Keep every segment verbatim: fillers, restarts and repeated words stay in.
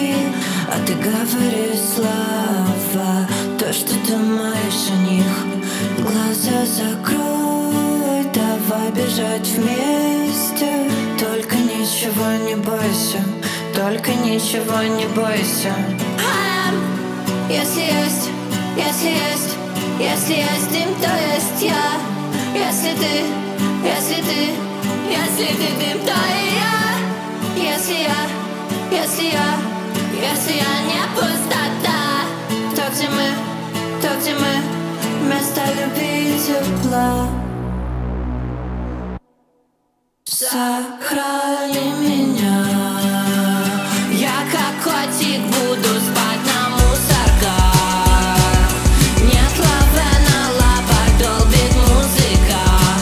любви, а ты говоришь слова. То, что думаешь о них, глаза закрой. Давай бежать вместе, только ничего не бойся, только ничего не бойся. Если есть, если есть, если есть дым, то есть я. Если ты, если ты, если ты дым, то и я. Если я, если я, если я не пустота, то где мы, то где мы, вместо любви и тепла. Сохрани меня, я как котик буду спать на мусорках. Нет лавы на лапах, долбит музыка.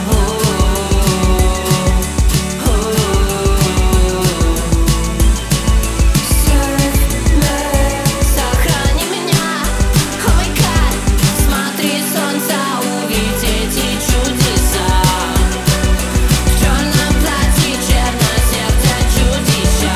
Сохрани меня, oh my God. Смотри, солнце, увидеть эти чудеса. В черном платье, черное сердце чудища.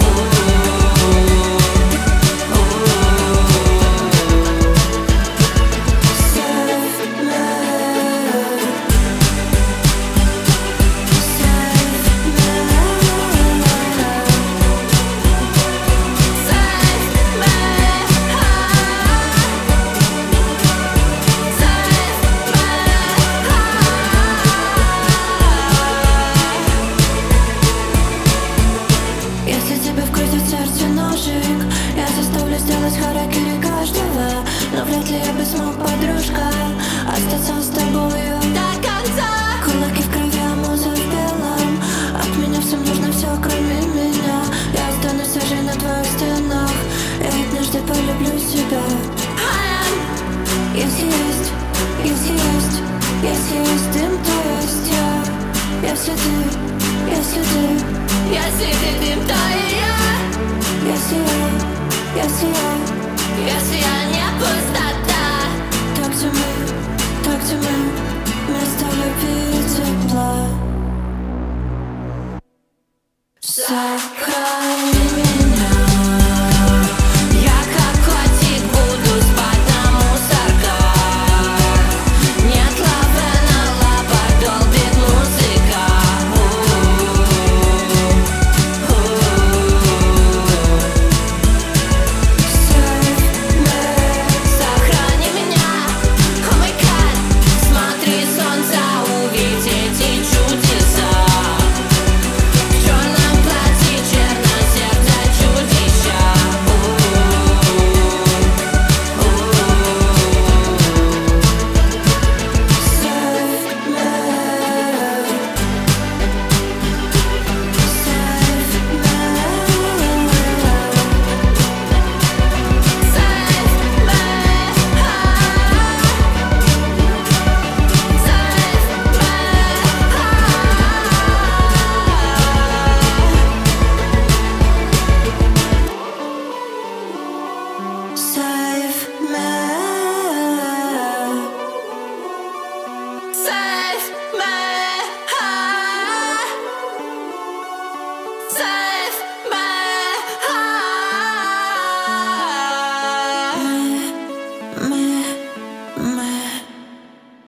Если тебе вкрутит сердце ножик, я заставлю сделать харакири каждого. Но вряд ли я бы смог, подружка, остаться